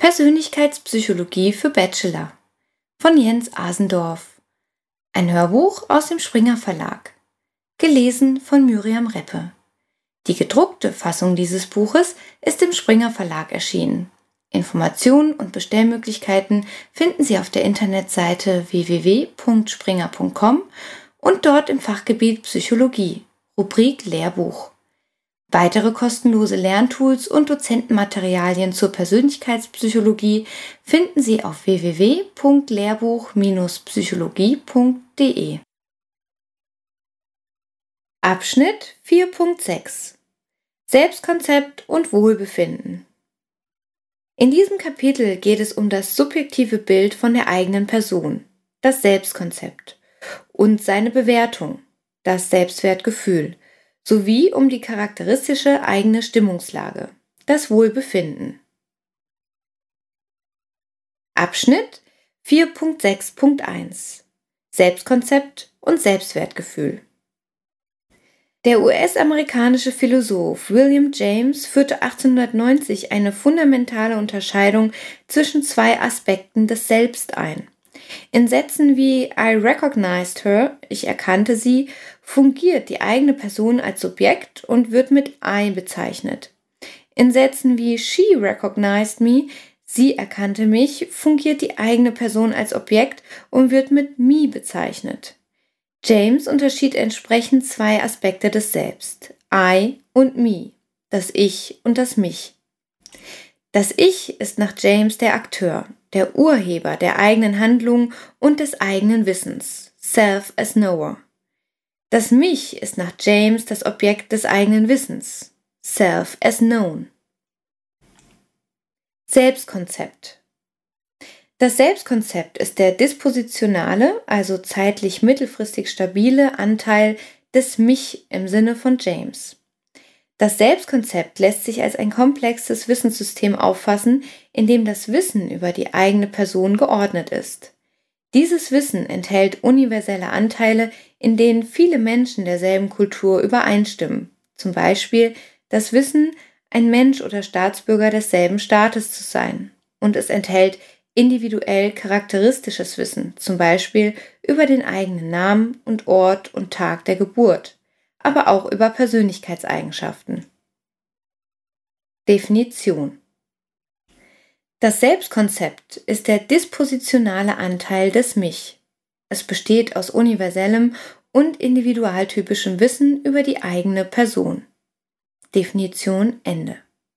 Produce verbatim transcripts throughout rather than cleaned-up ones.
Persönlichkeitspsychologie für Bachelor von Jens Asendorf. Ein Hörbuch aus dem Springer Verlag. Gelesen von Miriam Reppe. Die gedruckte Fassung dieses Buches ist im Springer Verlag erschienen. Informationen und Bestellmöglichkeiten finden Sie auf der Internetseite w w w punkt springer punkt com und dort im Fachgebiet Psychologie, Rubrik Lehrbuch. Weitere kostenlose Lerntools und Dozentenmaterialien zur Persönlichkeitspsychologie finden Sie auf w w w punkt lehrbuch Bindestrich psychologie punkt d e. Abschnitt vier Punkt sechs Selbstkonzept und Wohlbefinden. In diesem Kapitel geht es um das subjektive Bild von der eigenen Person, das Selbstkonzept, und seine Bewertung, das Selbstwertgefühl, sowie um die charakteristische eigene Stimmungslage, das Wohlbefinden. Abschnitt vier Punkt sechs Punkt eins Selbstkonzept und Selbstwertgefühl. Der U S-amerikanische Philosoph William James führte achtzehnhundertneunzig eine fundamentale Unterscheidung zwischen zwei Aspekten des Selbst ein. In Sätzen wie I recognized her, ich erkannte sie, fungiert die eigene Person als Subjekt und wird mit I bezeichnet. In Sätzen wie she recognized me, sie erkannte mich, fungiert die eigene Person als Objekt und wird mit me bezeichnet. James unterschied entsprechend zwei Aspekte des Selbst, I und me, das Ich und das Mich. Das Ich ist nach James der Akteur, der Urheber der eigenen Handlungen und des eigenen Wissens, Self as Knower. Das Mich ist nach James das Objekt des eigenen Wissens, Self as Known. Selbstkonzept. Das Selbstkonzept ist der dispositionale, also zeitlich mittelfristig stabile Anteil des Mich im Sinne von James. Das Selbstkonzept lässt sich als ein komplexes Wissenssystem auffassen, in dem das Wissen über die eigene Person geordnet ist. Dieses Wissen enthält universelle Anteile, in denen viele Menschen derselben Kultur übereinstimmen, zum Beispiel das Wissen, ein Mensch oder Staatsbürger desselben Staates zu sein, und es enthält individuell charakteristisches Wissen, zum Beispiel über den eigenen Namen und Ort und Tag der Geburt, aber auch über Persönlichkeitseigenschaften. Definition. Das Selbstkonzept ist der dispositionale Anteil des Mich. Es besteht aus universellem und individualtypischem Wissen über die eigene Person. Definition Ende.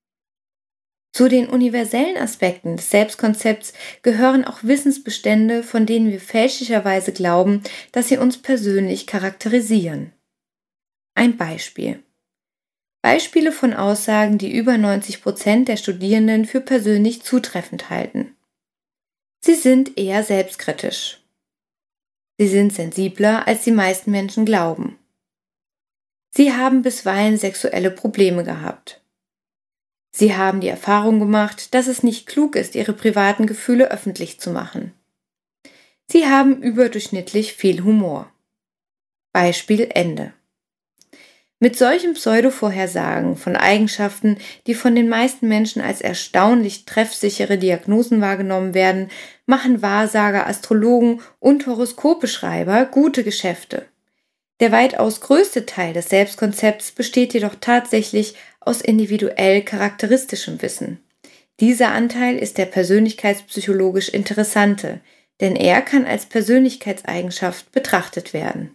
Zu den universellen Aspekten des Selbstkonzepts gehören auch Wissensbestände, von denen wir fälschlicherweise glauben, dass sie uns persönlich charakterisieren. Ein Beispiel. Beispiele von Aussagen, die über neunzig Prozent der Studierenden für persönlich zutreffend halten. Sie sind eher selbstkritisch. Sie sind sensibler, als die meisten Menschen glauben. Sie haben bisweilen sexuelle Probleme gehabt. Sie haben die Erfahrung gemacht, dass es nicht klug ist, ihre privaten Gefühle öffentlich zu machen. Sie haben überdurchschnittlich viel Humor. Beispiel Ende. Mit solchen Pseudo-Vorhersagen von Eigenschaften, die von den meisten Menschen als erstaunlich treffsichere Diagnosen wahrgenommen werden, machen Wahrsager, Astrologen und Horoskopeschreiber gute Geschäfte. Der weitaus größte Teil des Selbstkonzepts besteht jedoch tatsächlich aus individuell charakteristischem Wissen. Dieser Anteil ist der persönlichkeitspsychologisch interessante, denn er kann als Persönlichkeitseigenschaft betrachtet werden.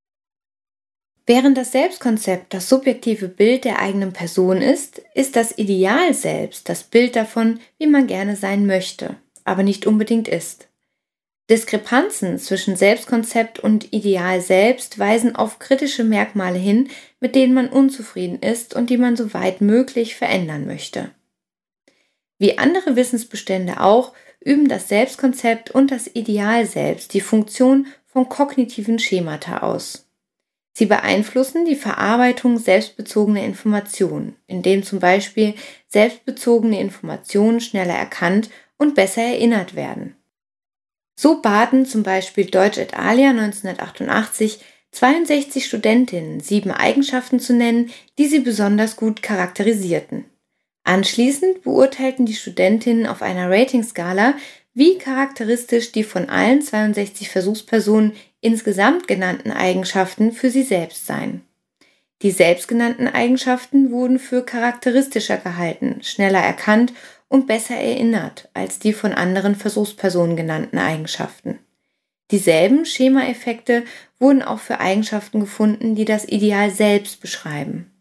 Während das Selbstkonzept das subjektive Bild der eigenen Person ist, ist das Ideal selbst das Bild davon, wie man gerne sein möchte, aber nicht unbedingt ist. Diskrepanzen zwischen Selbstkonzept und Ideal selbst weisen auf kritische Merkmale hin, mit denen man unzufrieden ist und die man so weit möglich verändern möchte. Wie andere Wissensbestände auch, üben das Selbstkonzept und das Ideal selbst die Funktion von kognitiven Schemata aus. Sie beeinflussen die Verarbeitung selbstbezogener Informationen, indem zum Beispiel selbstbezogene Informationen schneller erkannt und besser erinnert werden. So baten zum Beispiel Deutsch et alia neunzehnhundertachtundachtzig zweiundsechzig Studentinnen sieben Eigenschaften zu nennen, die sie besonders gut charakterisierten. Anschließend beurteilten die Studentinnen auf einer Ratingskala, wie charakteristisch die von allen zweiundsechzig Versuchspersonen insgesamt genannten Eigenschaften für sie selbst seien. Die selbstgenannten Eigenschaften wurden für charakteristischer gehalten, schneller erkannt und besser erinnert als die von anderen Versuchspersonen genannten Eigenschaften. Dieselben Schemaeffekte wurden auch für Eigenschaften gefunden, die das Ideal selbst beschreiben.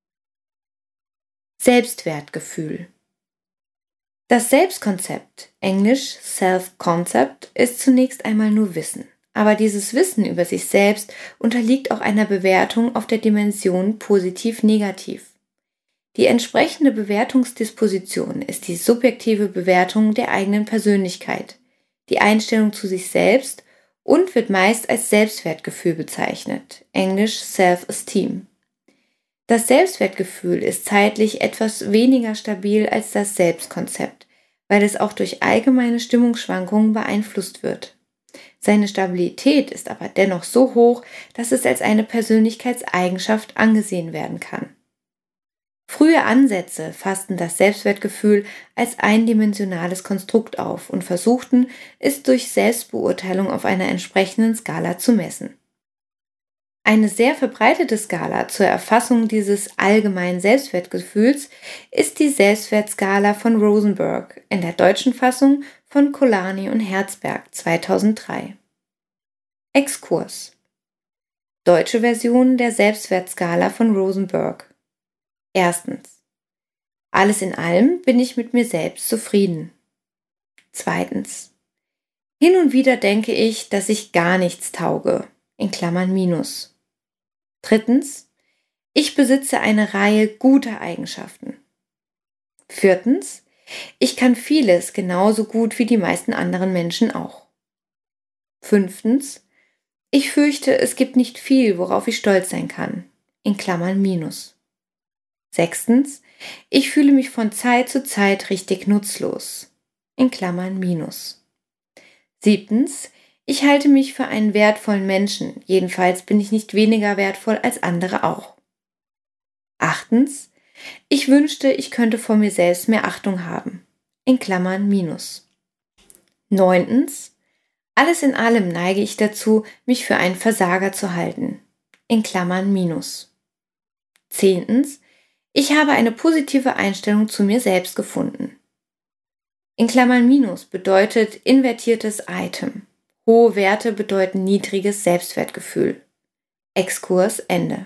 Selbstwertgefühl. Das Selbstkonzept, englisch Self-Concept, ist zunächst einmal nur Wissen. Aber dieses Wissen über sich selbst unterliegt auch einer Bewertung auf der Dimension positiv-negativ. Die entsprechende Bewertungsdisposition ist die subjektive Bewertung der eigenen Persönlichkeit, die Einstellung zu sich selbst und wird meist als Selbstwertgefühl bezeichnet, englisch Self-Esteem. Das Selbstwertgefühl ist zeitlich etwas weniger stabil als das Selbstkonzept, weil es auch durch allgemeine Stimmungsschwankungen beeinflusst wird. Seine Stabilität ist aber dennoch so hoch, dass es als eine Persönlichkeitseigenschaft angesehen werden kann. Frühe Ansätze fassten das Selbstwertgefühl als eindimensionales Konstrukt auf und versuchten, es durch Selbstbeurteilung auf einer entsprechenden Skala zu messen. Eine sehr verbreitete Skala zur Erfassung dieses allgemeinen Selbstwertgefühls ist die Selbstwertskala von Rosenberg, in der deutschen Fassung von Kolani und Herzberg zweitausenddrei. Exkurs. Deutsche Version der Selbstwertskala von Rosenberg. Erstens. Alles in allem bin ich mit mir selbst zufrieden. Zweitens. Hin und wieder denke ich, dass ich gar nichts tauge, in Klammern Minus. Drittens. Ich besitze eine Reihe guter Eigenschaften. Viertens. Ich kann vieles genauso gut wie die meisten anderen Menschen auch. Fünftens. Ich fürchte, es gibt nicht viel, worauf ich stolz sein kann, in Klammern Minus. Sechstens. Ich fühle mich von Zeit zu Zeit richtig nutzlos, in Klammern Minus. Siebtens. Ich halte mich für einen wertvollen Menschen, jedenfalls bin ich nicht weniger wertvoll als andere auch. Achtens. Ich wünschte, ich könnte vor mir selbst mehr Achtung haben, in Klammern Minus. Neuntens. Alles in allem neige ich dazu, mich für einen Versager zu halten, in Klammern Minus. Zehntens. Ich habe eine positive Einstellung zu mir selbst gefunden. In Klammern Minus bedeutet invertiertes Item. Hohe Werte bedeuten niedriges Selbstwertgefühl. Exkurs Ende.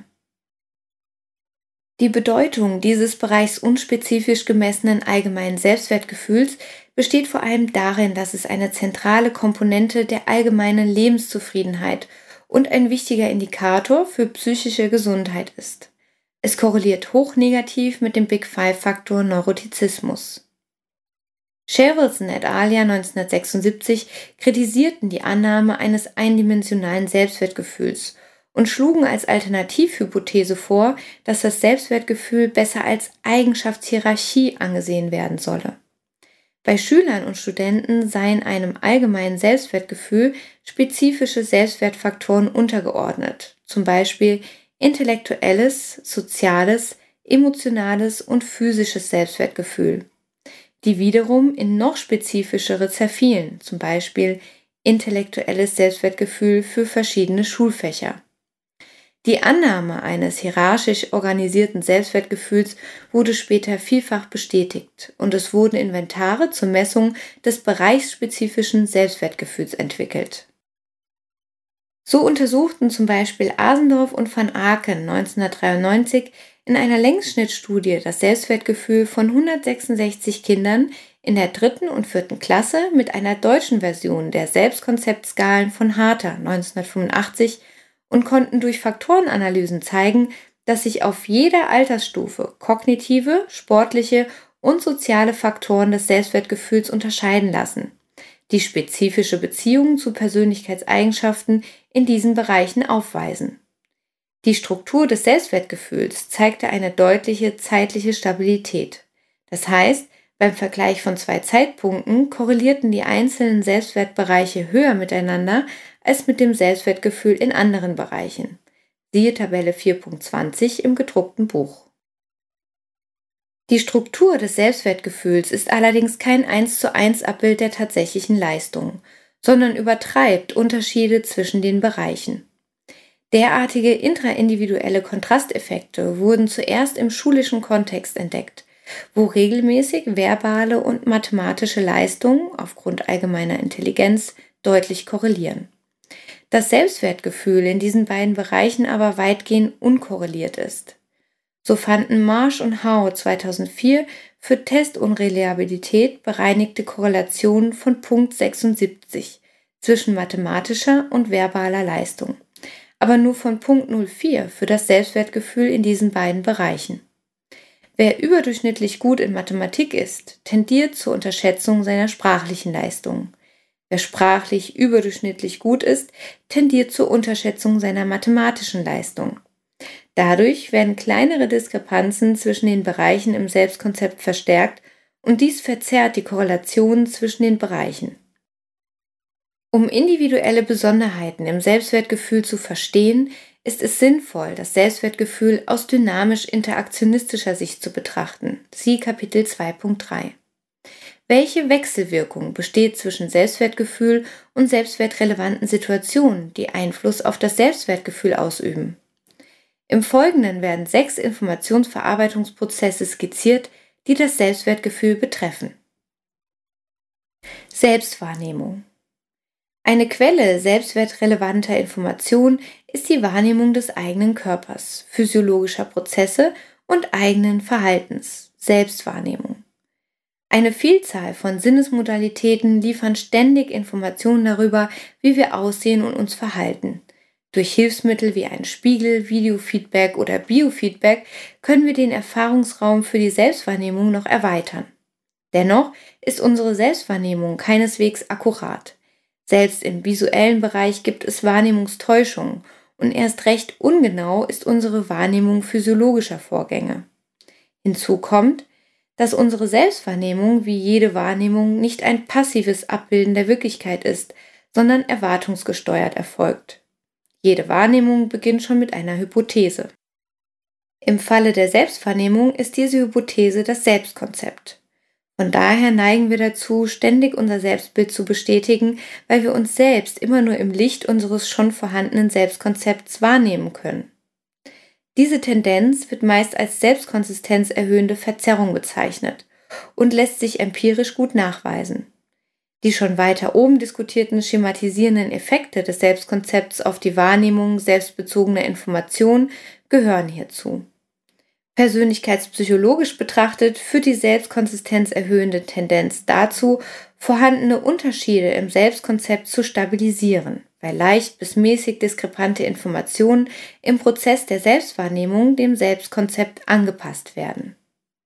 Die Bedeutung dieses bereichs unspezifisch gemessenen allgemeinen Selbstwertgefühls besteht vor allem darin, dass es eine zentrale Komponente der allgemeinen Lebenszufriedenheit und ein wichtiger Indikator für psychische Gesundheit ist. Es korreliert hochnegativ mit dem Big Five-Faktor Neurotizismus. Sherrilson et al. neunzehnhundertsechsundsiebzig kritisierten die Annahme eines eindimensionalen Selbstwertgefühls und schlugen als Alternativhypothese vor, dass das Selbstwertgefühl besser als Eigenschaftshierarchie angesehen werden solle. Bei Schülern und Studenten seien einem allgemeinen Selbstwertgefühl spezifische Selbstwertfaktoren untergeordnet, zum Beispiel intellektuelles, soziales, emotionales und physisches Selbstwertgefühl, die wiederum in noch spezifischere zerfielen, zum Beispiel intellektuelles Selbstwertgefühl für verschiedene Schulfächer. Die Annahme eines hierarchisch organisierten Selbstwertgefühls wurde später vielfach bestätigt und es wurden Inventare zur Messung des bereichsspezifischen Selbstwertgefühls entwickelt. So untersuchten zum Beispiel Asendorf und van Aken neunzehnhundertdreiundneunzig in einer Längsschnittstudie das Selbstwertgefühl von hundertsechsundsechzig Kindern in der dritten und vierten Klasse mit einer deutschen Version der Selbstkonzeptskalen von Harter neunzehnhundertfünfundachtzig und konnten durch Faktorenanalysen zeigen, dass sich auf jeder Altersstufe kognitive, sportliche und soziale Faktoren des Selbstwertgefühls unterscheiden lassen, die spezifische Beziehungen zu Persönlichkeitseigenschaften in diesen Bereichen aufweisen. Die Struktur des Selbstwertgefühls zeigte eine deutliche zeitliche Stabilität. Das heißt, beim Vergleich von zwei Zeitpunkten korrelierten die einzelnen Selbstwertbereiche höher miteinander als mit dem Selbstwertgefühl in anderen Bereichen. Siehe Tabelle vier Punkt zwanzig im gedruckten Buch. Die Struktur des Selbstwertgefühls ist allerdings kein eins zu eins Abbild der tatsächlichen Leistung, sondern übertreibt Unterschiede zwischen den Bereichen. Derartige intraindividuelle Kontrasteffekte wurden zuerst im schulischen Kontext entdeckt, wo regelmäßig verbale und mathematische Leistungen aufgrund allgemeiner Intelligenz deutlich korrelieren. Das Selbstwertgefühl in diesen beiden Bereichen aber weitgehend unkorreliert ist. So fanden Marsh und Howe zweitausendvier für Testunreliabilität bereinigte Korrelationen von Punkt sechsundsiebzig zwischen mathematischer und verbaler Leistung, aber nur von Punkt null Komma vier für das Selbstwertgefühl in diesen beiden Bereichen. Wer überdurchschnittlich gut in Mathematik ist, tendiert zur Unterschätzung seiner sprachlichen Leistungen. Wer sprachlich überdurchschnittlich gut ist, tendiert zur Unterschätzung seiner mathematischen Leistung. Dadurch werden kleinere Diskrepanzen zwischen den Bereichen im Selbstkonzept verstärkt und dies verzerrt die Korrelationen zwischen den Bereichen. Um individuelle Besonderheiten im Selbstwertgefühl zu verstehen, ist es sinnvoll, das Selbstwertgefühl aus dynamisch-interaktionistischer Sicht zu betrachten. Siehe Kapitel zwei Punkt drei. Welche Wechselwirkung besteht zwischen Selbstwertgefühl und selbstwertrelevanten Situationen, die Einfluss auf das Selbstwertgefühl ausüben? Im Folgenden werden sechs Informationsverarbeitungsprozesse skizziert, die das Selbstwertgefühl betreffen. Selbstwahrnehmung. Eine Quelle selbstwertrelevanter Information ist die Wahrnehmung des eigenen Körpers, physiologischer Prozesse und eigenen Verhaltens, Selbstwahrnehmung. Eine Vielzahl von Sinnesmodalitäten liefern ständig Informationen darüber, wie wir aussehen und uns verhalten. Durch Hilfsmittel wie ein Spiegel, Videofeedback oder Biofeedback können wir den Erfahrungsraum für die Selbstwahrnehmung noch erweitern. Dennoch ist unsere Selbstwahrnehmung keineswegs akkurat. Selbst im visuellen Bereich gibt es Wahrnehmungstäuschungen und erst recht ungenau ist unsere Wahrnehmung physiologischer Vorgänge. Hinzu kommt, dass unsere Selbstwahrnehmung wie jede Wahrnehmung nicht ein passives Abbilden der Wirklichkeit ist, sondern erwartungsgesteuert erfolgt. Jede Wahrnehmung beginnt schon mit einer Hypothese. Im Falle der Selbstwahrnehmung ist diese Hypothese das Selbstkonzept. Von daher neigen wir dazu, ständig unser Selbstbild zu bestätigen, weil wir uns selbst immer nur im Licht unseres schon vorhandenen Selbstkonzepts wahrnehmen können. Diese Tendenz wird meist als selbstkonsistenzerhöhende Verzerrung bezeichnet und lässt sich empirisch gut nachweisen. Die schon weiter oben diskutierten schematisierenden Effekte des Selbstkonzepts auf die Wahrnehmung selbstbezogener Informationen gehören hierzu. Persönlichkeitspsychologisch betrachtet führt die Selbstkonsistenz erhöhende Tendenz dazu, vorhandene Unterschiede im Selbstkonzept zu stabilisieren, weil leicht bis mäßig diskrepante Informationen im Prozess der Selbstwahrnehmung dem Selbstkonzept angepasst werden.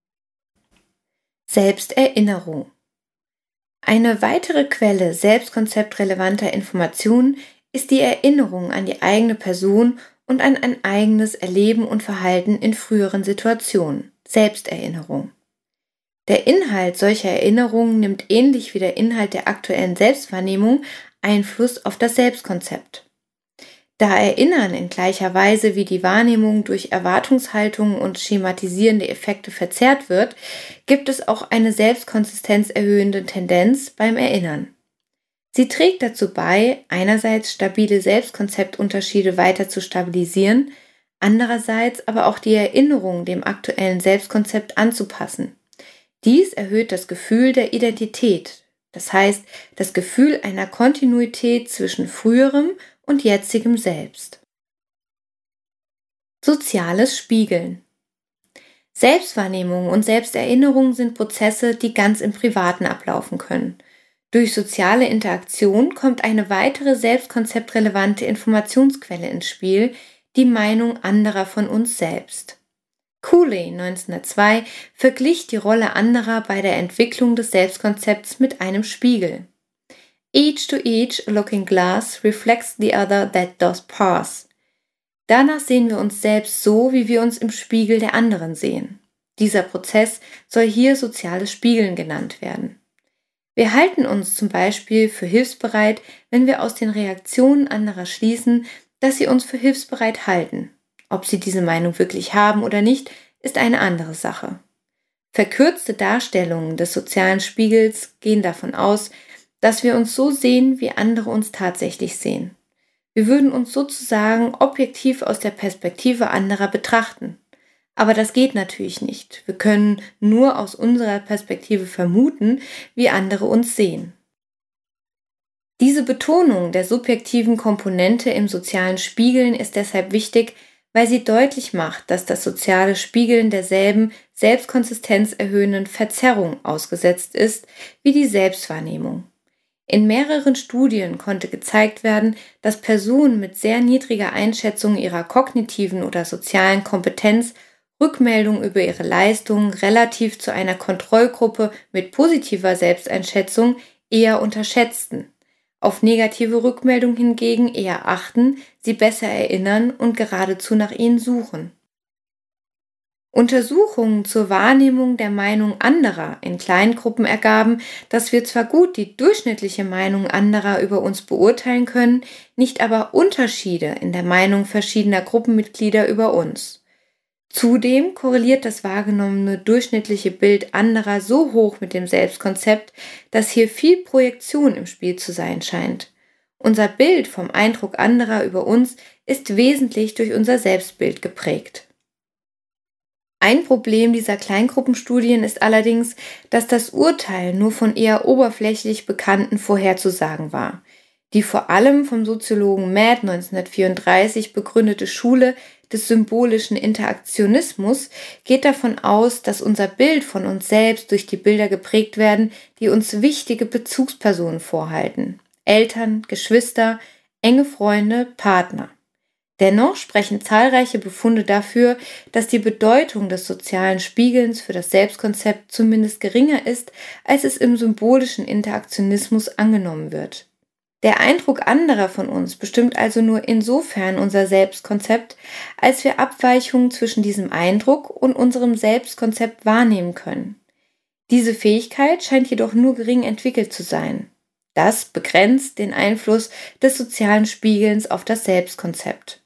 Selbsterinnerung. Eine weitere Quelle selbstkonzeptrelevanter Informationen ist die Erinnerung an die eigene Person und an ein eigenes Erleben und Verhalten in früheren Situationen, Selbsterinnerung. Der Inhalt solcher Erinnerungen nimmt ähnlich wie der Inhalt der aktuellen Selbstwahrnehmung Einfluss auf das Selbstkonzept. Da Erinnern in gleicher Weise wie die Wahrnehmung durch Erwartungshaltungen und schematisierende Effekte verzerrt wird, gibt es auch eine selbstkonsistenzerhöhende Tendenz beim Erinnern. Sie trägt dazu bei, einerseits stabile Selbstkonzeptunterschiede weiter zu stabilisieren, andererseits aber auch die Erinnerung dem aktuellen Selbstkonzept anzupassen. Dies erhöht das Gefühl der Identität, das heißt das Gefühl einer Kontinuität zwischen früherem und jetzigem Selbst. Soziales Spiegeln. Selbstwahrnehmung und Selbsterinnerung sind Prozesse, die ganz im Privaten ablaufen können. Durch soziale Interaktion kommt eine weitere selbstkonzeptrelevante Informationsquelle ins Spiel, die Meinung anderer von uns selbst. Cooley neunzehnhundertzwei verglich die Rolle anderer bei der Entwicklung des Selbstkonzepts mit einem Spiegel. Each to each a looking glass reflects the other that does pass. Danach sehen wir uns selbst so, wie wir uns im Spiegel der anderen sehen. Dieser Prozess soll hier soziales Spiegeln genannt werden. Wir halten uns zum Beispiel für hilfsbereit, wenn wir aus den Reaktionen anderer schließen, dass sie uns für hilfsbereit halten. Ob sie diese Meinung wirklich haben oder nicht, ist eine andere Sache. Verkürzte Darstellungen des sozialen Spiegels gehen davon aus, dass wir uns so sehen, wie andere uns tatsächlich sehen. Wir würden uns sozusagen objektiv aus der Perspektive anderer betrachten. Aber das geht natürlich nicht. Wir können nur aus unserer Perspektive vermuten, wie andere uns sehen. Diese Betonung der subjektiven Komponente im sozialen Spiegeln ist deshalb wichtig, weil sie deutlich macht, dass das soziale Spiegeln derselben selbstkonsistenzerhöhenden Verzerrung ausgesetzt ist wie die Selbstwahrnehmung. In mehreren Studien konnte gezeigt werden, dass Personen mit sehr niedriger Einschätzung ihrer kognitiven oder sozialen Kompetenz Rückmeldungen über ihre Leistungen relativ zu einer Kontrollgruppe mit positiver Selbsteinschätzung eher unterschätzten, auf negative Rückmeldungen hingegen eher achten, sie besser erinnern und geradezu nach ihnen suchen. Untersuchungen zur Wahrnehmung der Meinung anderer in Kleingruppen ergaben, dass wir zwar gut die durchschnittliche Meinung anderer über uns beurteilen können, nicht aber Unterschiede in der Meinung verschiedener Gruppenmitglieder über uns. Zudem korreliert das wahrgenommene durchschnittliche Bild anderer so hoch mit dem Selbstkonzept, dass hier viel Projektion im Spiel zu sein scheint. Unser Bild vom Eindruck anderer über uns ist wesentlich durch unser Selbstbild geprägt. Ein Problem dieser Kleingruppenstudien ist allerdings, dass das Urteil nur von eher oberflächlich Bekannten vorherzusagen war. Die vor allem vom Soziologen Matt neunzehnhundertvierunddreißig begründete Schule des symbolischen Interaktionismus geht davon aus, dass unser Bild von uns selbst durch die Bilder geprägt werden, die uns wichtige Bezugspersonen vorhalten: Eltern, Geschwister, enge Freunde, Partner. Dennoch sprechen zahlreiche Befunde dafür, dass die Bedeutung des sozialen Spiegelns für das Selbstkonzept zumindest geringer ist, als es im symbolischen Interaktionismus angenommen wird. Der Eindruck anderer von uns bestimmt also nur insofern unser Selbstkonzept, als wir Abweichungen zwischen diesem Eindruck und unserem Selbstkonzept wahrnehmen können. Diese Fähigkeit scheint jedoch nur gering entwickelt zu sein. Das begrenzt den Einfluss des sozialen Spiegelns auf das Selbstkonzept.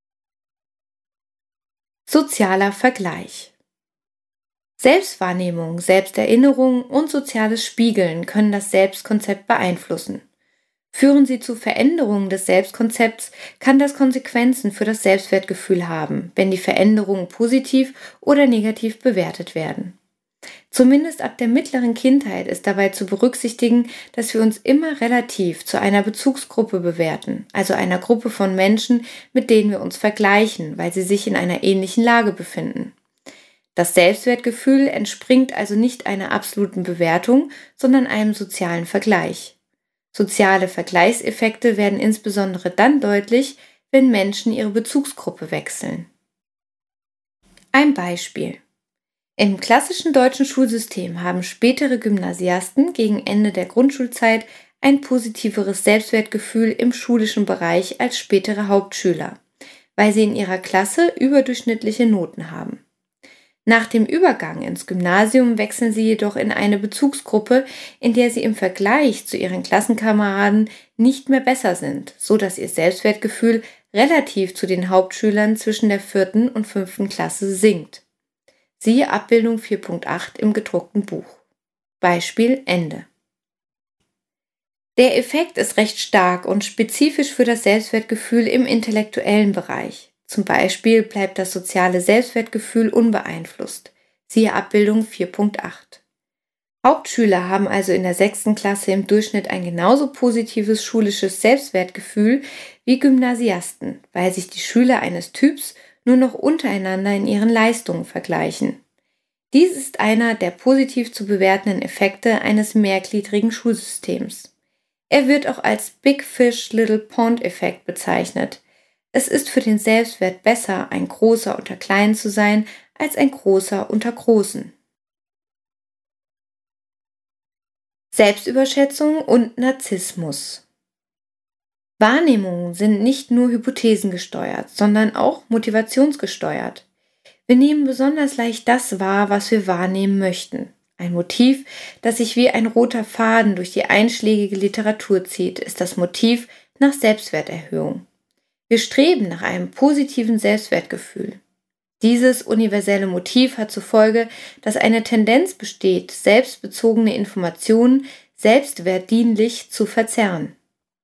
Sozialer Vergleich. Selbstwahrnehmung, Selbsterinnerung und soziales Spiegeln können das Selbstkonzept beeinflussen. Führen sie zu Veränderungen des Selbstkonzepts, kann das Konsequenzen für das Selbstwertgefühl haben, wenn die Veränderungen positiv oder negativ bewertet werden. Zumindest ab der mittleren Kindheit ist dabei zu berücksichtigen, dass wir uns immer relativ zu einer Bezugsgruppe bewerten, also einer Gruppe von Menschen, mit denen wir uns vergleichen, weil sie sich in einer ähnlichen Lage befinden. Das Selbstwertgefühl entspringt also nicht einer absoluten Bewertung, sondern einem sozialen Vergleich. Soziale Vergleichseffekte werden insbesondere dann deutlich, wenn Menschen ihre Bezugsgruppe wechseln. Ein Beispiel. Im klassischen deutschen Schulsystem haben spätere Gymnasiasten gegen Ende der Grundschulzeit ein positiveres Selbstwertgefühl im schulischen Bereich als spätere Hauptschüler, weil sie in ihrer Klasse überdurchschnittliche Noten haben. Nach dem Übergang ins Gymnasium wechseln sie jedoch in eine Bezugsgruppe, in der sie im Vergleich zu ihren Klassenkameraden nicht mehr besser sind, so dass ihr Selbstwertgefühl relativ zu den Hauptschülern zwischen der vierten und fünften Klasse sinkt. Siehe Abbildung vier Punkt acht im gedruckten Buch. Beispiel Ende. Der Effekt ist recht stark und spezifisch für das Selbstwertgefühl im intellektuellen Bereich. Zum Beispiel bleibt das soziale Selbstwertgefühl unbeeinflusst. Siehe Abbildung vier Punkt acht. Hauptschüler haben also in der sechsten Klasse im Durchschnitt ein genauso positives schulisches Selbstwertgefühl wie Gymnasiasten, weil sich die Schüler eines Typs nur noch untereinander in ihren Leistungen vergleichen. Dies ist einer der positiv zu bewertenden Effekte eines mehrgliedrigen Schulsystems. Er wird auch als Big Fish Little Pond Effekt bezeichnet. Es ist für den Selbstwert besser, ein Großer unter Kleinen zu sein, als ein Großer unter Großen. Selbstüberschätzung und Narzissmus. Wahrnehmungen sind nicht nur hypothesengesteuert, sondern auch motivationsgesteuert. Wir nehmen besonders leicht das wahr, was wir wahrnehmen möchten. Ein Motiv, das sich wie ein roter Faden durch die einschlägige Literatur zieht, ist das Motiv nach Selbstwerterhöhung. Wir streben nach einem positiven Selbstwertgefühl. Dieses universelle Motiv hat zur Folge, dass eine Tendenz besteht, selbstbezogene Informationen selbstwertdienlich zu verzerren.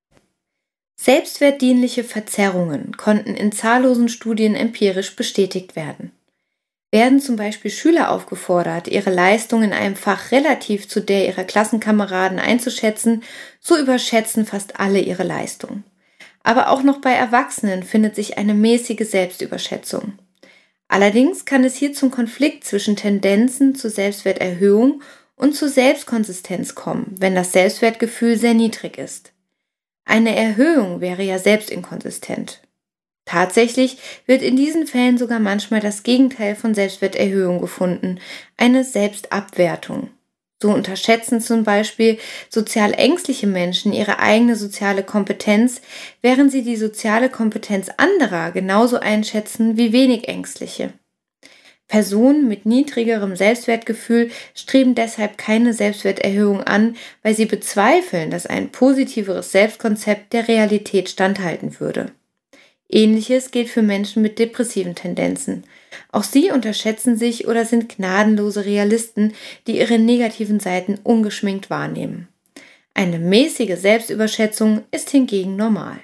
Selbstwertdienliche Verzerrungen konnten in zahllosen Studien empirisch bestätigt werden. Werden zum Beispiel Schüler aufgefordert, ihre Leistung in einem Fach relativ zu der ihrer Klassenkameraden einzuschätzen, so überschätzen fast alle ihre Leistung. Aber auch noch bei Erwachsenen findet sich eine mäßige Selbstüberschätzung. Allerdings kann es hier zum Konflikt zwischen Tendenzen zur Selbstwerterhöhung und zur Selbstkonsistenz kommen, wenn das Selbstwertgefühl sehr niedrig ist. Eine Erhöhung wäre ja selbstinkonsistent. Tatsächlich wird in diesen Fällen sogar manchmal das Gegenteil von Selbstwerterhöhung gefunden, eine Selbstabwertung. So unterschätzen zum Beispiel sozial ängstliche Menschen ihre eigene soziale Kompetenz, während sie die soziale Kompetenz anderer genauso einschätzen wie wenig ängstliche. Personen mit niedrigerem Selbstwertgefühl streben deshalb keine Selbstwerterhöhung an, weil sie bezweifeln, dass ein positiveres Selbstkonzept der Realität standhalten würde. Ähnliches gilt für Menschen mit depressiven Tendenzen. Auch sie unterschätzen sich oder sind gnadenlose Realisten, die ihre negativen Seiten ungeschminkt wahrnehmen. Eine mäßige Selbstüberschätzung ist hingegen normal.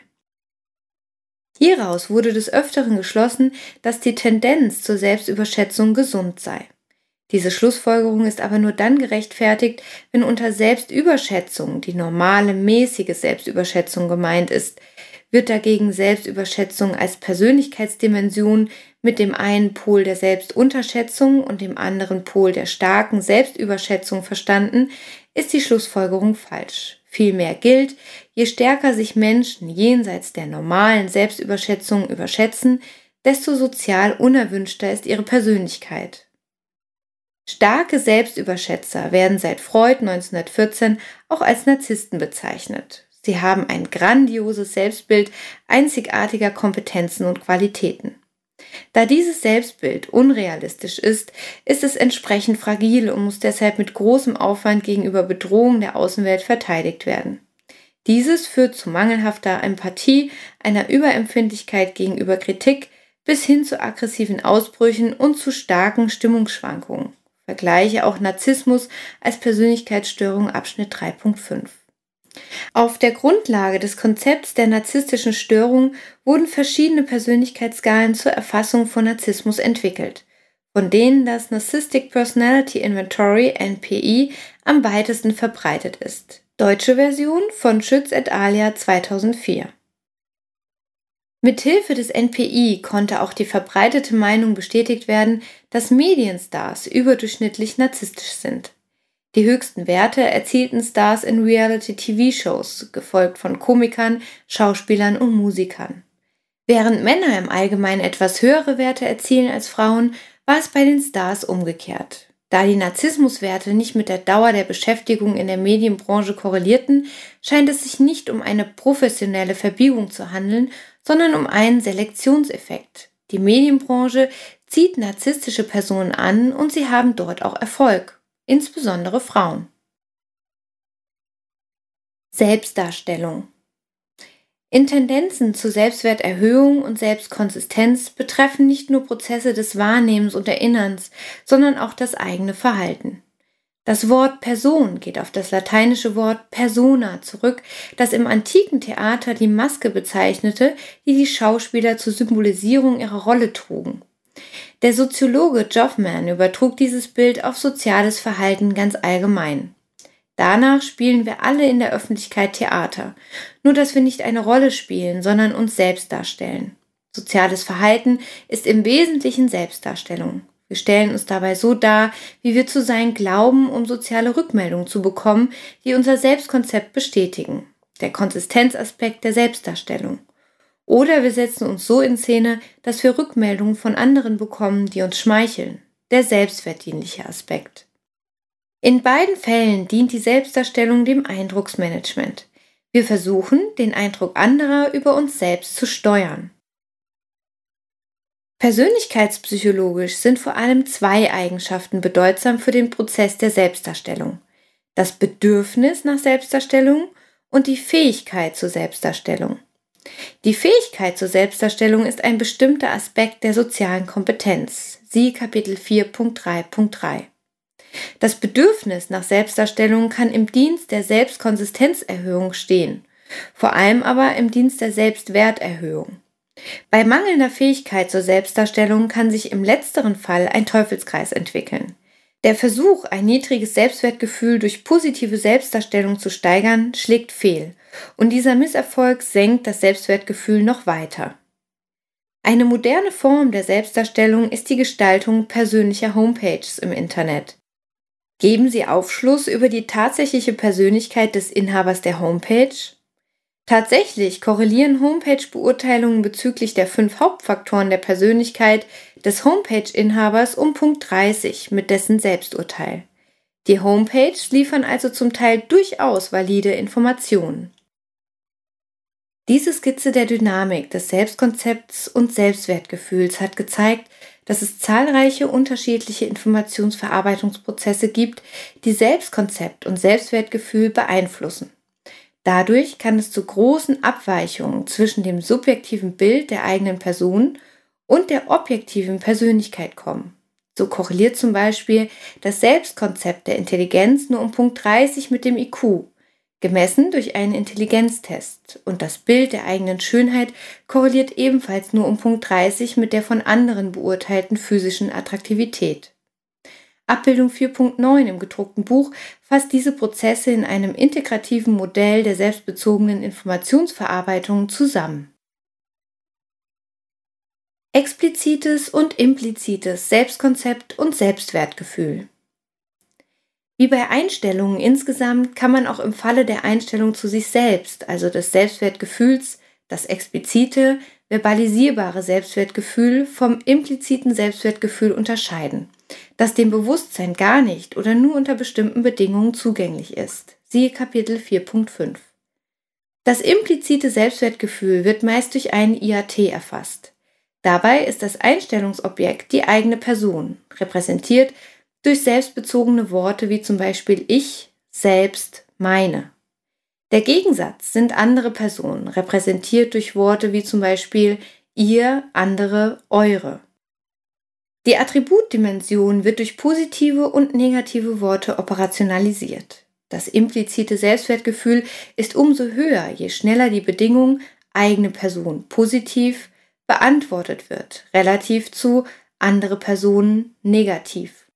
Hieraus wurde des Öfteren geschlossen, dass die Tendenz zur Selbstüberschätzung gesund sei. Diese Schlussfolgerung ist aber nur dann gerechtfertigt, wenn unter Selbstüberschätzung die normale, mäßige Selbstüberschätzung gemeint ist. Wird dagegen Selbstüberschätzung als Persönlichkeitsdimension mit dem einen Pol der Selbstunterschätzung und dem anderen Pol der starken Selbstüberschätzung verstanden, ist die Schlussfolgerung falsch. Vielmehr gilt, je stärker sich Menschen jenseits der normalen Selbstüberschätzung überschätzen, desto sozial unerwünschter ist ihre Persönlichkeit. Starke Selbstüberschätzer werden seit Freud neunzehnhundertvierzehn auch als Narzissten bezeichnet. Sie haben ein grandioses Selbstbild einzigartiger Kompetenzen und Qualitäten. Da dieses Selbstbild unrealistisch ist, ist es entsprechend fragil und muss deshalb mit großem Aufwand gegenüber Bedrohungen der Außenwelt verteidigt werden. Dieses führt zu mangelhafter Empathie, einer Überempfindlichkeit gegenüber Kritik bis hin zu aggressiven Ausbrüchen und zu starken Stimmungsschwankungen. Vergleiche auch Narzissmus als Persönlichkeitsstörung Abschnitt drei Punkt fünf. Auf der Grundlage des Konzepts der narzisstischen Störung wurden verschiedene Persönlichkeitsskalen zur Erfassung von Narzissmus entwickelt, von denen das Narcissistic Personality Inventory N P I am weitesten verbreitet ist. Deutsche Version von Schütz et al. zweitausendvier. Mithilfe des N P I konnte auch die verbreitete Meinung bestätigt werden, dass Medienstars überdurchschnittlich narzisstisch sind. Die höchsten Werte erzielten Stars in Reality-T V-Shows, gefolgt von Komikern, Schauspielern und Musikern. Während Männer im Allgemeinen etwas höhere Werte erzielen als Frauen, war es bei den Stars umgekehrt. Da die Narzissmuswerte nicht mit der Dauer der Beschäftigung in der Medienbranche korrelierten, scheint es sich nicht um eine professionelle Verbiegung zu handeln, sondern um einen Selektionseffekt. Die Medienbranche zieht narzisstische Personen an und sie haben dort auch Erfolg. Insbesondere Frauen. Selbstdarstellung. In Tendenzen zu Selbstwerterhöhung und Selbstkonsistenz betreffen nicht nur Prozesse des Wahrnehmens und Erinnerns, sondern auch das eigene Verhalten. Das Wort Person geht auf das lateinische Wort persona zurück, das im antiken Theater die Maske bezeichnete, die die Schauspieler zur Symbolisierung ihrer Rolle trugen. Der Soziologe Goffman übertrug dieses Bild auf soziales Verhalten ganz allgemein. Danach spielen wir alle in der Öffentlichkeit Theater, nur dass wir nicht eine Rolle spielen, sondern uns selbst darstellen. Soziales Verhalten ist im Wesentlichen Selbstdarstellung. Wir stellen uns dabei so dar, wie wir zu sein glauben, um soziale Rückmeldungen zu bekommen, die unser Selbstkonzept bestätigen. Der Konsistenzaspekt der Selbstdarstellung. Oder wir setzen uns so in Szene, dass wir Rückmeldungen von anderen bekommen, die uns schmeicheln. Der selbstwertdienliche Aspekt. In beiden Fällen dient die Selbstdarstellung dem Eindrucksmanagement. Wir versuchen, den Eindruck anderer über uns selbst zu steuern. Persönlichkeitspsychologisch sind vor allem zwei Eigenschaften bedeutsam für den Prozess der Selbstdarstellung: das Bedürfnis nach Selbstdarstellung und die Fähigkeit zur Selbstdarstellung. Die Fähigkeit zur Selbstdarstellung ist ein bestimmter Aspekt der sozialen Kompetenz. Siehe Kapitel vier Punkt drei Punkt drei. Das Bedürfnis nach Selbstdarstellung kann im Dienst der Selbstkonsistenzerhöhung stehen, vor allem aber im Dienst der Selbstwerterhöhung. Bei mangelnder Fähigkeit zur Selbstdarstellung kann sich im letzteren Fall ein Teufelskreis entwickeln. Der Versuch, ein niedriges Selbstwertgefühl durch positive Selbstdarstellung zu steigern, schlägt fehl, und dieser Misserfolg senkt das Selbstwertgefühl noch weiter. Eine moderne Form der Selbstdarstellung ist die Gestaltung persönlicher Homepages im Internet. Geben sie Aufschluss über die tatsächliche Persönlichkeit des Inhabers der Homepage? Tatsächlich korrelieren Homepage-Beurteilungen bezüglich der fünf Hauptfaktoren der Persönlichkeit des Homepage-Inhabers um Punkt dreißig mit dessen Selbsturteil. Die Homepages liefern also zum Teil durchaus valide Informationen. Diese Skizze der Dynamik des Selbstkonzepts und Selbstwertgefühls hat gezeigt, dass es zahlreiche unterschiedliche Informationsverarbeitungsprozesse gibt, die Selbstkonzept und Selbstwertgefühl beeinflussen. Dadurch kann es zu großen Abweichungen zwischen dem subjektiven Bild der eigenen Person und der objektiven Persönlichkeit kommen. So korreliert zum Beispiel das Selbstkonzept der Intelligenz nur um Punkt dreißig mit dem I Q, gemessen durch einen Intelligenztest, und das Bild der eigenen Schönheit korreliert ebenfalls nur um Punkt dreißig mit der von anderen beurteilten physischen Attraktivität. Abbildung vier Punkt neun im gedruckten Buch fasst diese Prozesse in einem integrativen Modell der selbstbezogenen Informationsverarbeitung zusammen. Explizites und implizites Selbstkonzept und Selbstwertgefühl. Wie bei Einstellungen insgesamt kann man auch im Falle der Einstellung zu sich selbst, also des Selbstwertgefühls, das explizite, verbalisierbare Selbstwertgefühl vom impliziten Selbstwertgefühl unterscheiden, das dem Bewusstsein gar nicht oder nur unter bestimmten Bedingungen zugänglich ist. Siehe Kapitel vier Punkt fünf. Das implizite Selbstwertgefühl wird meist durch einen I A T erfasst. Dabei ist das Einstellungsobjekt die eigene Person, repräsentiert durch selbstbezogene Worte wie zum Beispiel ich, selbst, meine. Der Gegensatz sind andere Personen, repräsentiert durch Worte wie zum Beispiel ihr, andere, eure. Die Attributdimension wird durch positive und negative Worte operationalisiert. Das implizite Selbstwertgefühl ist umso höher, je schneller die Bedingung eigene Person positiv beantwortet wird, relativ zu andere Personen negativ.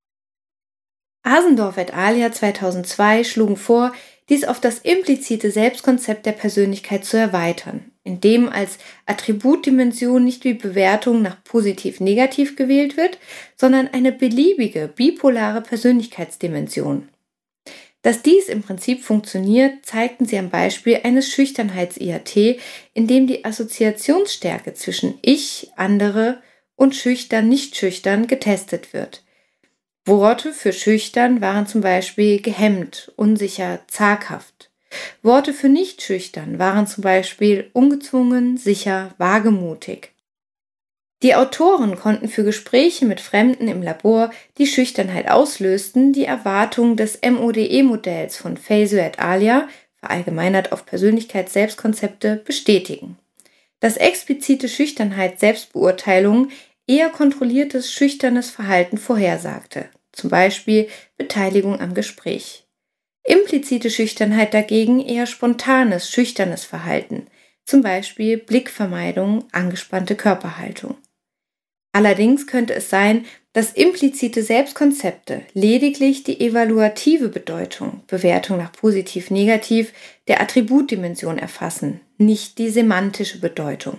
Asendorf et al. zweitausendzwei schlugen vor, dies auf das implizite Selbstkonzept der Persönlichkeit zu erweitern, indem als Attributdimension nicht die Bewertung nach positiv-negativ gewählt wird, sondern eine beliebige bipolare Persönlichkeitsdimension. Dass dies im Prinzip funktioniert, zeigten sie am Beispiel eines Schüchternheits-I A T, in dem die Assoziationsstärke zwischen ich, andere und schüchtern, nicht schüchtern getestet wird. Worte für schüchtern waren zum Beispiel gehemmt, unsicher, zaghaft. Worte für nicht schüchtern waren zum Beispiel ungezwungen, sicher, wagemutig. Die Autoren konnten für Gespräche mit Fremden im Labor, die Schüchternheit auslösten, die Erwartungen des M O D E-Modells von Feiseo et al., verallgemeinert auf Persönlichkeits-Selbstkonzepte, bestätigen. Dass explizite Schüchternheit-Selbstbeurteilung eher kontrolliertes, schüchternes Verhalten vorhersagte, zum Beispiel Beteiligung am Gespräch. Implizite Schüchternheit dagegen eher spontanes, schüchternes Verhalten, zum Beispiel Blickvermeidung, angespannte Körperhaltung. Allerdings könnte es sein, dass implizite Selbstkonzepte lediglich die evaluative Bedeutung, Bewertung nach positiv-negativ, der Attributdimension erfassen, nicht die semantische Bedeutung.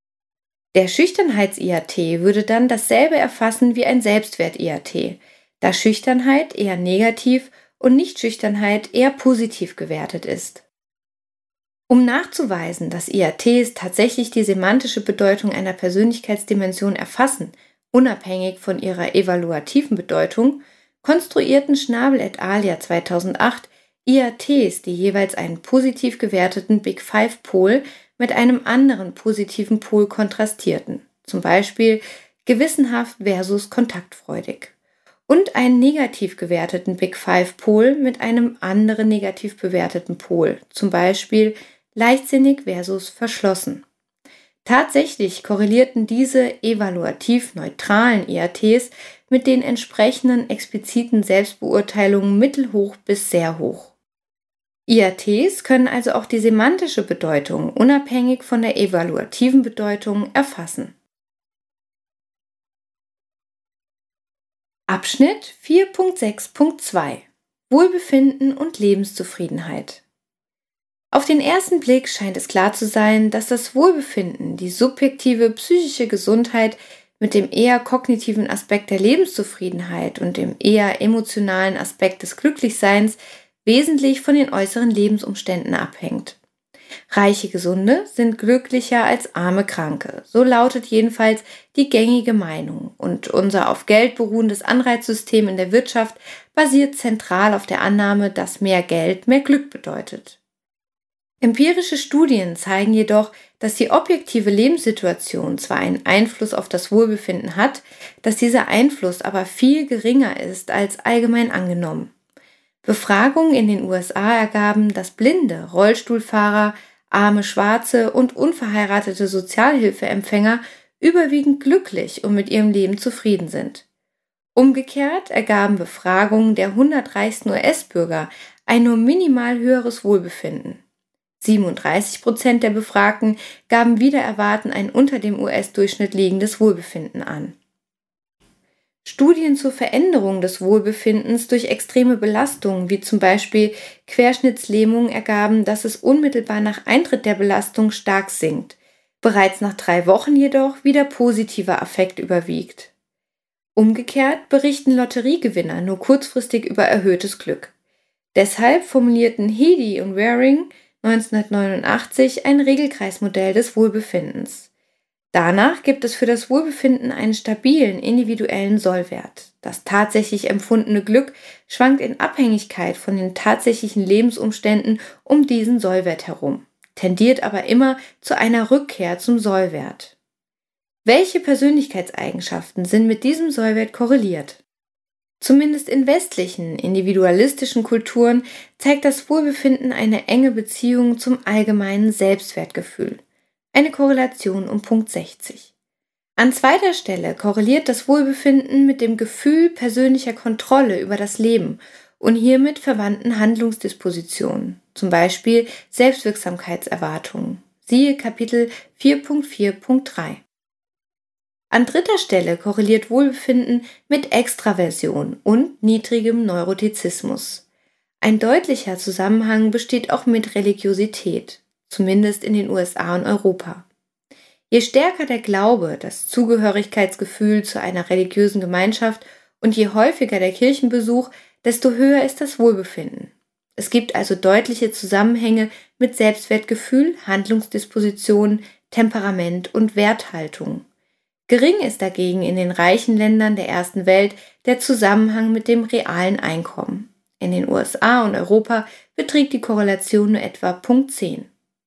Der Schüchternheits-I A T würde dann dasselbe erfassen wie ein Selbstwert-I A T, da Schüchternheit eher negativ und Nichtschüchternheit eher positiv gewertet ist. Um nachzuweisen, dass I A Ts tatsächlich die semantische Bedeutung einer Persönlichkeitsdimension erfassen, unabhängig von ihrer evaluativen Bedeutung, konstruierten Schnabel et al. zweitausendacht I A Ts, die jeweils einen positiv gewerteten Big Five-Pol mit einem anderen positiven Pol kontrastierten, zum Beispiel gewissenhaft versus kontaktfreudig, und einen negativ gewerteten Big Five-Pol mit einem anderen negativ bewerteten Pol, zum Beispiel leichtsinnig versus verschlossen. Tatsächlich korrelierten diese evaluativ neutralen E A Ts mit den entsprechenden expliziten Selbstbeurteilungen mittelhoch bis sehr hoch. E A Ts können also auch die semantische Bedeutung unabhängig von der evaluativen Bedeutung erfassen. Abschnitt vier Punkt sechs Punkt zwei Wohlbefinden und Lebenszufriedenheit. Auf den ersten Blick scheint es klar zu sein, dass das Wohlbefinden, die subjektive psychische Gesundheit, mit dem eher kognitiven Aspekt der Lebenszufriedenheit und dem eher emotionalen Aspekt des Glücklichseins wesentlich von den äußeren Lebensumständen abhängt. Reiche Gesunde sind glücklicher als arme Kranke, so lautet jedenfalls die gängige Meinung, und unser auf Geld beruhendes Anreizsystem in der Wirtschaft basiert zentral auf der Annahme, dass mehr Geld mehr Glück bedeutet. Empirische Studien zeigen jedoch, dass die objektive Lebenssituation zwar einen Einfluss auf das Wohlbefinden hat, dass dieser Einfluss aber viel geringer ist als allgemein angenommen. Befragungen in den U S A ergaben, dass Blinde, Rollstuhlfahrer, arme Schwarze und unverheiratete Sozialhilfeempfänger überwiegend glücklich und mit ihrem Leben zufrieden sind. Umgekehrt ergaben Befragungen der hundert reichsten U S-Bürger ein nur minimal höheres Wohlbefinden. siebenunddreißig Prozent der Befragten gaben wider Erwarten ein unter dem U S-Durchschnitt liegendes Wohlbefinden an. Studien zur Veränderung des Wohlbefindens durch extreme Belastungen, wie zum Beispiel Querschnittslähmung, ergaben, dass es unmittelbar nach Eintritt der Belastung stark sinkt, bereits nach drei Wochen jedoch wieder positiver Affekt überwiegt. Umgekehrt berichten Lotteriegewinner nur kurzfristig über erhöhtes Glück. Deshalb formulierten Heady und Waring neunzehnhundertneunundachtzig ein Regelkreismodell des Wohlbefindens. Danach gibt es für das Wohlbefinden einen stabilen individuellen Sollwert. Das tatsächlich empfundene Glück schwankt in Abhängigkeit von den tatsächlichen Lebensumständen um diesen Sollwert herum, tendiert aber immer zu einer Rückkehr zum Sollwert. Welche Persönlichkeitseigenschaften sind mit diesem Sollwert korreliert? Zumindest in westlichen, individualistischen Kulturen zeigt das Wohlbefinden eine enge Beziehung zum allgemeinen Selbstwertgefühl. Eine Korrelation um Punkt sechzig. An zweiter Stelle korreliert das Wohlbefinden mit dem Gefühl persönlicher Kontrolle über das Leben und hiermit verwandten Handlungsdispositionen, zum Beispiel Selbstwirksamkeitserwartungen. Siehe Kapitel vier Punkt vier Punkt drei. An dritter Stelle korreliert Wohlbefinden mit Extraversion und niedrigem Neurotizismus. Ein deutlicher Zusammenhang besteht auch mit Religiosität, zumindest in den U S A und Europa. Je stärker der Glaube, das Zugehörigkeitsgefühl zu einer religiösen Gemeinschaft und je häufiger der Kirchenbesuch, desto höher ist das Wohlbefinden. Es gibt also deutliche Zusammenhänge mit Selbstwertgefühl, Handlungsdisposition, Temperament und Werthaltung. Gering ist dagegen in den reichen Ländern der ersten Welt der Zusammenhang mit dem realen Einkommen. In den U S A und Europa beträgt die Korrelation nur etwa Punkt zehn.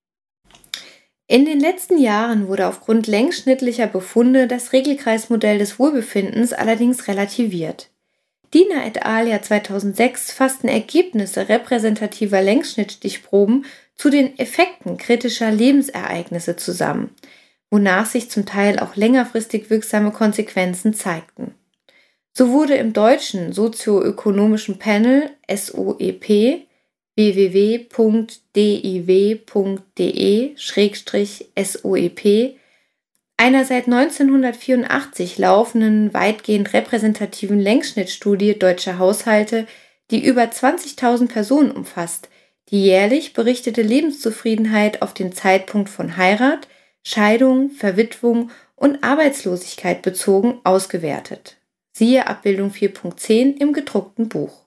In den letzten Jahren wurde aufgrund längsschnittlicher Befunde das Regelkreismodell des Wohlbefindens allerdings relativiert. Diener et al. Jahr zweitausendsechs fassten Ergebnisse repräsentativer Längsschnittstichproben zu den Effekten kritischer Lebensereignisse zusammen, wonach sich zum Teil auch längerfristig wirksame Konsequenzen zeigten. So wurde im deutschen sozioökonomischen Panel S O E P w w w punkt d i w punkt d e Schrägstrich S O E P einer seit neunzehnhundertvierundachtzig laufenden, weitgehend repräsentativen Längsschnittstudie deutscher Haushalte, die über zwanzigtausend Personen umfasst, die jährlich berichtete Lebenszufriedenheit auf den Zeitpunkt von Heirat, Scheidung, Verwitwung und Arbeitslosigkeit bezogen ausgewertet. Siehe Abbildung vier Punkt zehn im gedruckten Buch.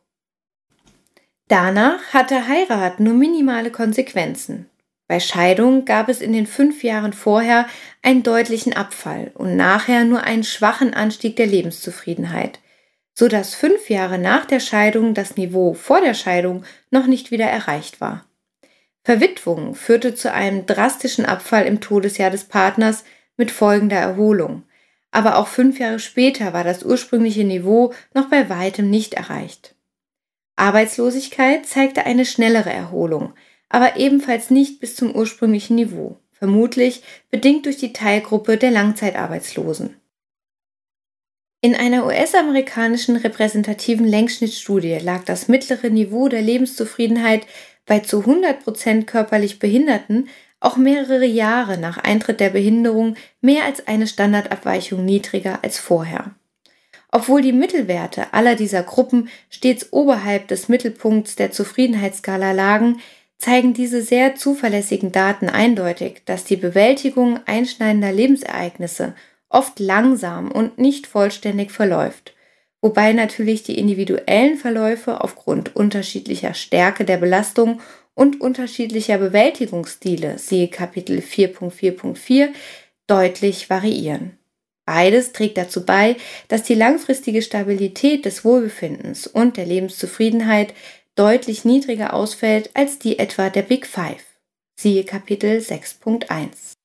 Danach hatte Heirat nur minimale Konsequenzen. Bei Scheidung gab es in den fünf Jahren vorher einen deutlichen Abfall und nachher nur einen schwachen Anstieg der Lebenszufriedenheit, so dass fünf Jahre nach der Scheidung das Niveau vor der Scheidung noch nicht wieder erreicht war. Verwitwung führte zu einem drastischen Abfall im Todesjahr des Partners mit folgender Erholung, aber auch fünf Jahre später war das ursprüngliche Niveau noch bei weitem nicht erreicht. Arbeitslosigkeit zeigte eine schnellere Erholung, aber ebenfalls nicht bis zum ursprünglichen Niveau, vermutlich bedingt durch die Teilgruppe der Langzeitarbeitslosen. In einer U S-amerikanischen repräsentativen Längsschnittstudie lag das mittlere Niveau der Lebenszufriedenheit bei zu hundert Prozent körperlich Behinderten auch mehrere Jahre nach Eintritt der Behinderung mehr als eine Standardabweichung niedriger als vorher. Obwohl die Mittelwerte aller dieser Gruppen stets oberhalb des Mittelpunkts der Zufriedenheitsskala lagen, zeigen diese sehr zuverlässigen Daten eindeutig, dass die Bewältigung einschneidender Lebensereignisse oft langsam und nicht vollständig verläuft, wobei natürlich die individuellen Verläufe aufgrund unterschiedlicher Stärke der Belastung und unterschiedlicher Bewältigungsstile, siehe Kapitel vier Punkt vier Punkt vier, deutlich variieren. Beides trägt dazu bei, dass die langfristige Stabilität des Wohlbefindens und der Lebenszufriedenheit deutlich niedriger ausfällt als die etwa der Big Five, siehe Kapitel sechs Punkt eins.